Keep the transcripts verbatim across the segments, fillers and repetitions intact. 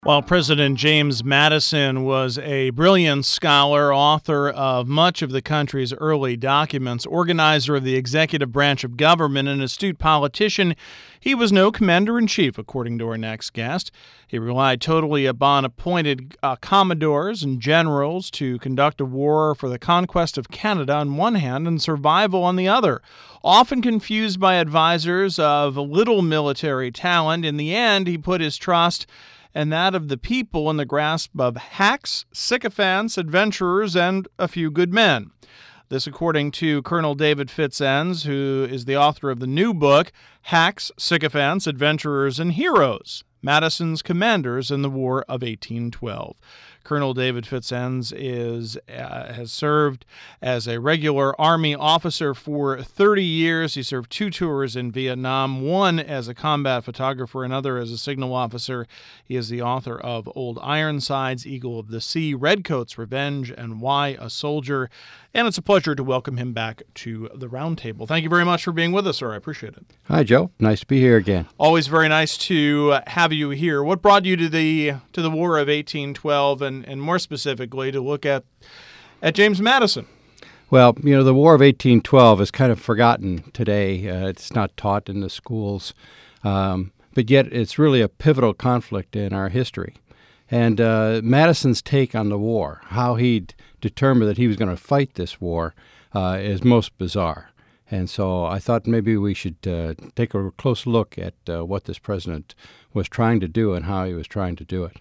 While President James Madison was a brilliant scholar, author of much of the country's early documents, organizer of the executive branch of government, and astute politician, he was no commander-in-chief, according to our next guest. He relied totally upon appointed uh, commodores and generals to conduct a war for the conquest of Canada on one hand and survival on the other. Often confused by advisors of little military talent, in the end he put his trust and that of the people in the grasp of hacks, sycophants, adventurers, and a few good men. This according to Colonel David Fitz-Enns, who is the author of the new book, Hacks, Sycophants, Adventurers, and Heroes, Madison's Commanders in the War of eighteen twelve. Colonel David Fitz-Enns is uh, has served as a regular Army officer for thirty years. He served two tours in Vietnam, one as a combat photographer, another as a signal officer. He is the author of Old Ironsides, Eagle of the Sea, Redcoat's Revenge, and Why a Soldier. And it's a pleasure to welcome him back to the Roundtable. Thank you very much for being with us, sir. I appreciate it. Hi, Joe. Nice to be here again. Always very nice to have you here. What brought you to the to the War of eighteen twelve, and, and more specifically to look at at James Madison? Well, you know, the War of eighteen twelve is kind of forgotten today. Uh, it's not taught in the schools, um, but yet it's really a pivotal conflict in our history. And uh, Madison's take on the war, how he determined that he was going to fight this war, uh, is most bizarre. And so I thought maybe we should uh, take a close look at uh, what this president was trying to do and how he was trying to do it.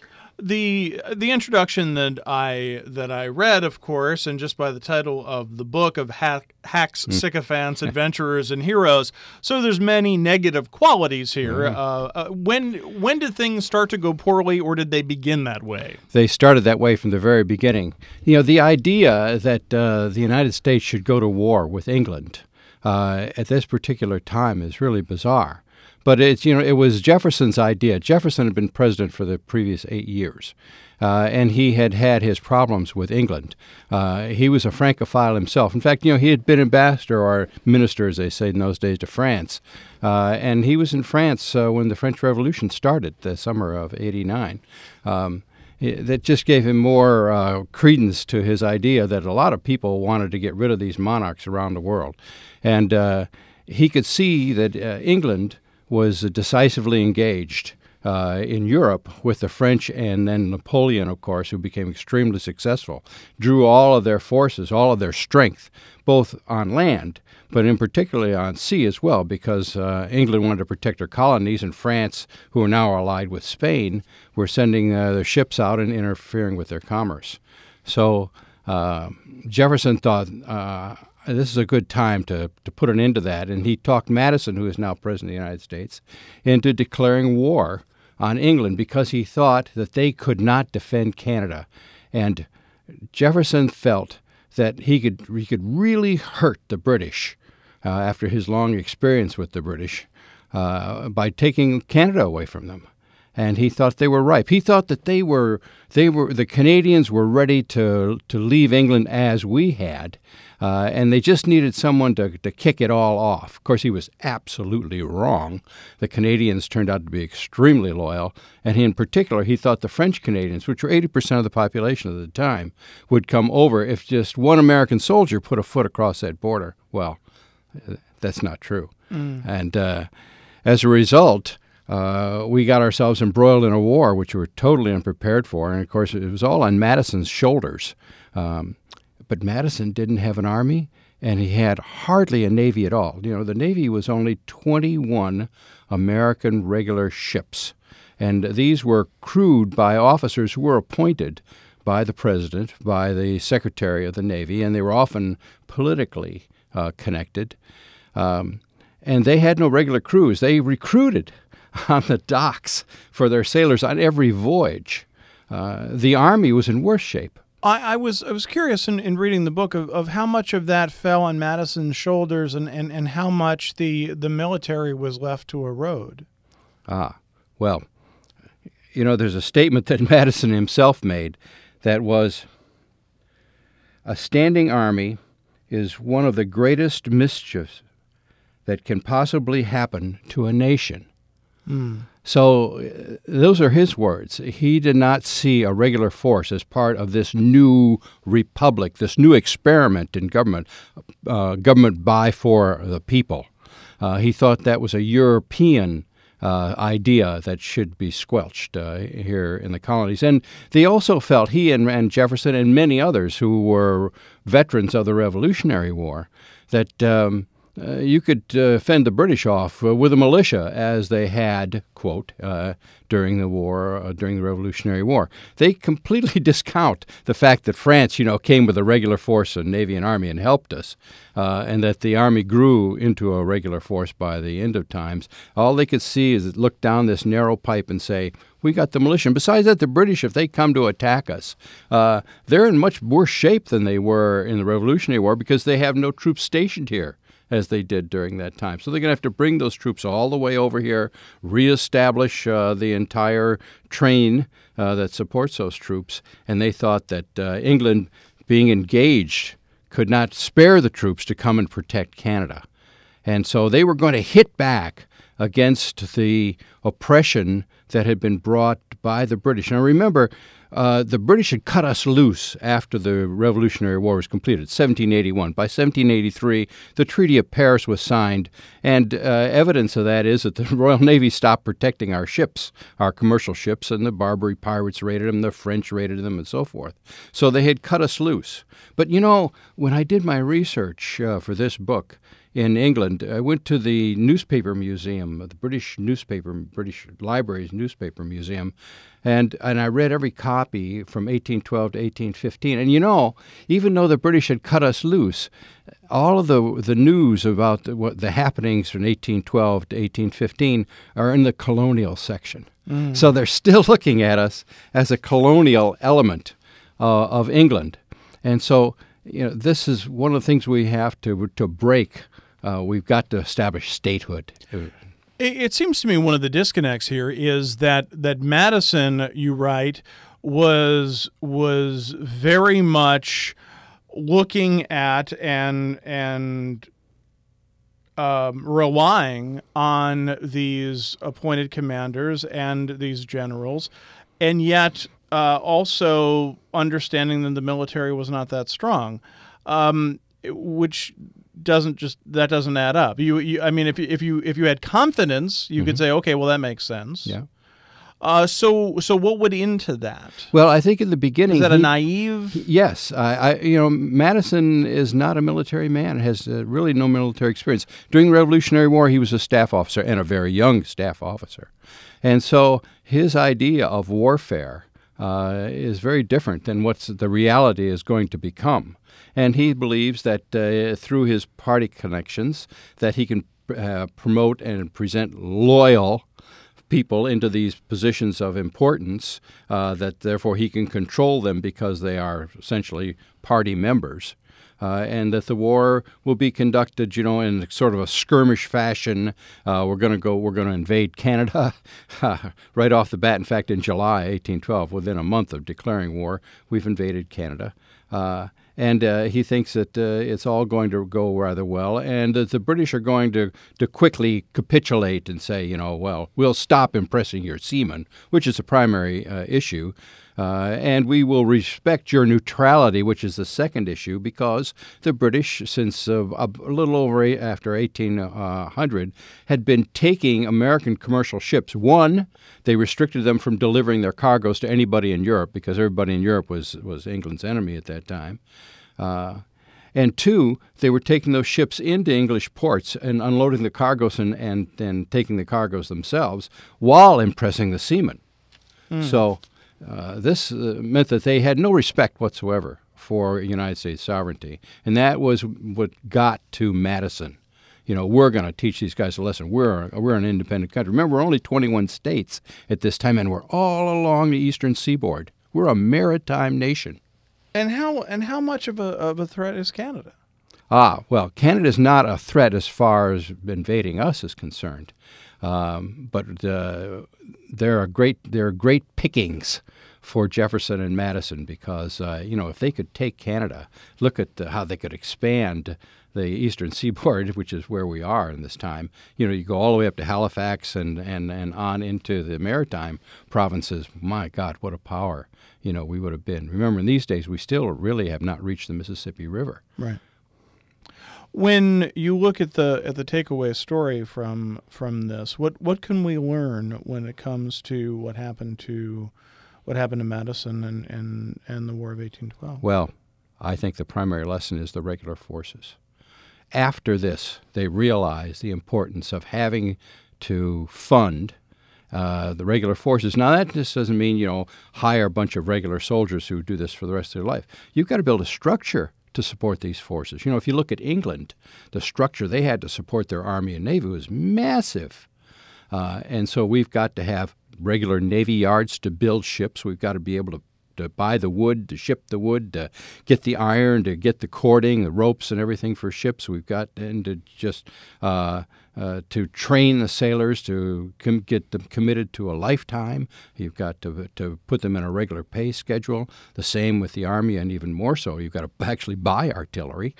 The the introduction that I that I read, of course, and just by the title of the book of hack, Hacks, Sycophants, Adventurers, and Heroes, so there's many negative qualities here. Mm-hmm. Uh, uh, when when did things start to go poorly, or did they begin that way? They started that way from the very beginning. You know, the idea that uh, the United States should go to war with England uh, at this particular time is really bizarre. But it's, you know, it was Jefferson's idea. Jefferson had been president for the previous eight years, uh, and he had had his problems with England. Uh, he was a Francophile himself. In fact, you know, he had been ambassador or minister, as they say in those days, to France. Uh, and he was in France uh, when the French Revolution started, the summer of eighty-nine. Um, it, that just gave him more uh, credence to his idea that a lot of people wanted to get rid of these monarchs around the world. And uh, he could see that uh, England was decisively engaged uh, in Europe with the French, and then Napoleon, of course, who became extremely successful, drew all of their forces, all of their strength, both on land, but in particularly on sea as well, because uh, England wanted to protect her colonies, and France, who are now allied with Spain, were sending uh, their ships out and interfering with their commerce. So uh, Jefferson thought, uh, this is a good time to, to put an end to that. And he talked Madison, who is now President of the United States, into declaring war on England because he thought that they could not defend Canada. And Jefferson felt that he could he could really hurt the British uh, after his long experience with the British uh, by taking Canada away from them. And he thought they were ripe. He thought that they were they were the Canadians were ready to to leave England as we had, uh, and they just needed someone to to kick it all off. Of course, he was absolutely wrong. The Canadians turned out to be extremely loyal, and he, in particular, he thought the French Canadians, which were eighty percent of the population at the time, would come over if just one American soldier put a foot across that border. Well, that's not true, mm. and uh, as a result, Uh, we got ourselves embroiled in a war which we were totally unprepared for, and of course it was all on Madison's shoulders. Um, but Madison didn't have an army, and he had hardly a navy at all. You know, the Navy was only twenty-one American regular ships, and these were crewed by officers who were appointed by the president, by the Secretary of the Navy, and they were often politically uh, connected. Um, and they had no regular crews. They recruited on the docks for their sailors on every voyage. Uh, the Army was in worse shape. I, I was I was curious in, in reading the book of, of how much of that fell on Madison's shoulders and, and, and how much the, the military was left to erode. Ah, well, you know, there's a statement that Madison himself made that was, a standing army is one of the greatest mischiefs that can possibly happen to a nation. Mm. So uh, those are his words. He did not see a regular force as part of this new republic, this new experiment in government, uh, government by for the people. Uh, he thought that was a European uh, idea that should be squelched uh, here in the colonies. And they also felt, he and, and Jefferson and many others who were veterans of the Revolutionary War, that um, Uh, you could uh, fend the British off uh, with a militia, as they had, quote, uh, during the war, uh, during the Revolutionary War. They completely discount the fact that France, you know, came with a regular force, a navy and army, and helped us, uh, and that the army grew into a regular force by the end of times. All they could see is look down this narrow pipe and say, we got the militia. And besides that, the British, if they come to attack us, uh, they're in much worse shape than they were in the Revolutionary War because they have no troops stationed here, as they did during that time. So they're going to have to bring those troops all the way over here, reestablish uh, the entire train uh, that supports those troops. And they thought that uh, England, being engaged, could not spare the troops to come and protect Canada. And so they were going to hit back against the oppression that had been brought by the British. Now remember, Uh, the British had cut us loose after the Revolutionary War was completed, seventeen eighty-one. By seventeen eighty-three, the Treaty of Paris was signed, and uh, evidence of that is that the Royal Navy stopped protecting our ships, our commercial ships, and the Barbary pirates raided them, the French raided them, and so forth. So they had cut us loose. But, you know, when I did my research uh, for this book, in England, I went to the newspaper museum, the British newspaper, British Library's newspaper museum, and and I read every copy from eighteen twelve to eighteen fifteen. And you know, even though the British had cut us loose, all of the the news about the, what, the happenings from eighteen twelve to eighteen fifteen are in the colonial section. Mm. So they're still looking at us as a colonial element uh, of England. And so, you know, this is one of the things we have to to break. Uh, we've got to establish statehood. It seems to me one of the disconnects here is that that Madison, you write, was was very much looking at and and um, relying on these appointed commanders and these generals, and yet uh, also understanding that the military was not that strong, um, which doesn't just that doesn't add up. You, you I mean, if you, if you if you had confidence, you mm-hmm. could say, okay, well that makes sense. Yeah. Uh, so so what went into that? Well, I think in the beginning, is that he, a naive? Yes, I, I you know Madison is not a military man. Has uh, really no military experience. During the Revolutionary War, he was a staff officer and a very young staff officer, and so his idea of warfare uh, is very different than what the reality is going to become. And he believes that uh, through his party connections that he can uh, promote and present loyal people into these positions of importance, uh, that therefore he can control them because they are essentially party members. Uh, and that the war will be conducted, you know, in sort of a skirmish fashion. Uh, we're going to go. We're going to invade Canada right off the bat. In fact, in July eighteen twelve, within a month of declaring war, we've invaded Canada. Uh, and uh, he thinks that uh, it's all going to go rather well, and that the British are going to, to quickly capitulate and say, you know, well, we'll stop impressing your seamen, which is a primary uh, issue. Uh, and we will respect your neutrality, which is the second issue, because the British, since uh, a little over eight, after eighteen hundred, had been taking American commercial ships. One, they restricted them from delivering their cargoes to anybody in Europe, because everybody in Europe was, was England's enemy at that time. Uh, and two, they were taking those ships into English ports and unloading the cargoes and, and, and taking the cargoes themselves while impressing the seamen. Mm. So Uh, this uh, meant that they had no respect whatsoever for United States sovereignty. And that was what got to Madison. You know, we're going to teach these guys a lesson. We're, we're an independent country. Remember, we're only twenty-one states at this time, and we're all along the eastern seaboard. We're a maritime nation. And how and how much of a, of a threat is Canada? Ah, well, Canada is not a threat as far as invading us is concerned. Um, but uh, there are great there are great pickings for Jefferson and Madison because uh, you know if they could take Canada, look at the, how they could expand the eastern seaboard, which is where we are in this time. You know, you go all the way up to Halifax and, and, and on into the maritime provinces. My God, what a power, you know, we would have been. Remember, in these days, we still really have not reached the Mississippi River. Right. When you look at the at the takeaway story from from this, what what can we learn when it comes to what happened to what happened to Madison and, and, and the War of eighteen twelve? Well, I think the primary lesson is the regular forces. After this, they realized the importance of having to fund uh, the regular forces. Now, that just doesn't mean, you know, hire a bunch of regular soldiers who do this for the rest of their life. You've got to build a structure to support these forces. You know, if you look at England, the structure they had to support their army and navy was massive. Uh, and so we've got to have regular navy yards to build ships. We've got to be able to to buy the wood, to ship the wood, to get the iron, to get the cording, the ropes and everything for ships. We've got and to just uh, uh, to train the sailors, to com- get them committed to a lifetime. You've got to to put them in a regular pay schedule. The same with the Army, and even more so, you've got to actually buy artillery.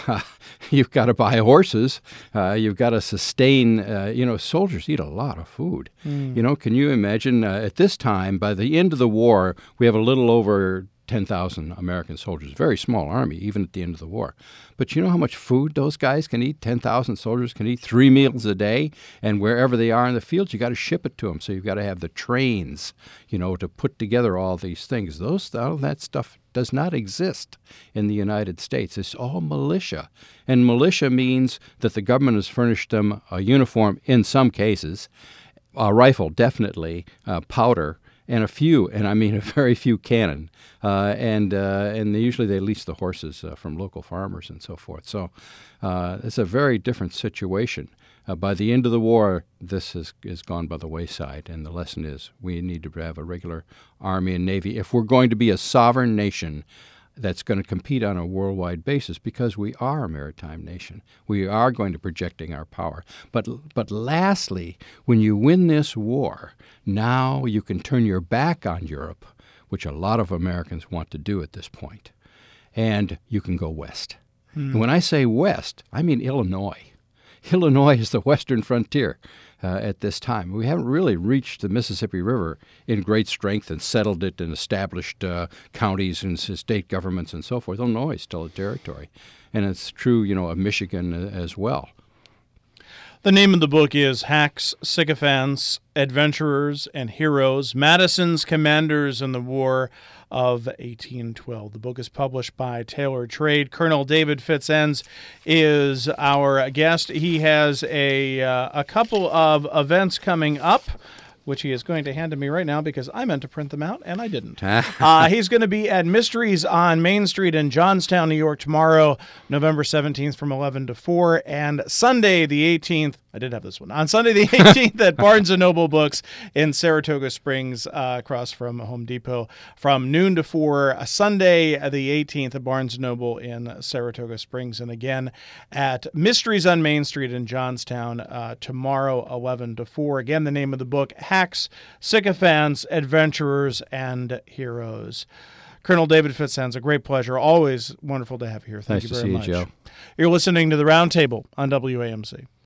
You've got to buy horses. Uh, you've got to sustain, uh, you know, soldiers eat a lot of food. Mm. You know, can you imagine uh, at this time, by the end of the war, we have a little over ten thousand American soldiers. Very small army, even at the end of the war. But you know how much food those guys can eat? ten thousand soldiers can eat three meals a day, and wherever they are in the fields, you got to ship it to them. So you've got to have the trains, you know, to put together all these things. Those all that stuff does not exist in the United States. It's all militia. And militia means that the government has furnished them a uniform in some cases, a rifle definitely, uh, powder, and a few, and I mean a very few cannon, uh, and uh, and they, usually they lease the horses uh, from local farmers and so forth. So uh, it's a very different situation. Uh, by the end of the war, this is is gone by the wayside, and the lesson is we need to have a regular army and navy if we're going to be a sovereign nation that's going to compete on a worldwide basis, because we are a maritime nation. We are going to projecting our power. But but lastly, when you win this war, now you can turn your back on Europe, which a lot of Americans want to do at this point, and you can go west. Hmm. And when I say west, I mean Illinois. Illinois is the western frontier uh, at this time. We haven't really reached the Mississippi River in great strength and settled it and established uh, counties and state governments and so forth. Illinois is still a territory. And it's true, you know, of Michigan as well. The name of the book is Hacks, Sycophants, Adventurers, and Heroes, Madison's Commanders in the War of eighteen twelve. The book is published by Taylor Trade. Colonel David Fitz-Enns is our guest. He has a, uh, a couple of events coming up, which he is going to hand to me right now because I meant to print them out and I didn't. uh, he's going to be at Mysteries on Main Street in Johnstown, New York tomorrow, November seventeenth from eleven to four, and Sunday the eighteenth. I did have this one. On Sunday the eighteenth at Barnes and Noble Books in Saratoga Springs, uh, across from Home Depot, from noon to four. Sunday the eighteenth at Barnes and Noble in Saratoga Springs, and again at Mysteries on Main Street in Johnstown uh, tomorrow, eleven to four. Again, the name of the book, Hacks, Sycophants, Adventurers, and Heroes. Colonel David Fitz-Enns, a great pleasure. Always wonderful to have you here. Thank nice you very to see much. You, Joe. You're listening to The Roundtable on W A M C.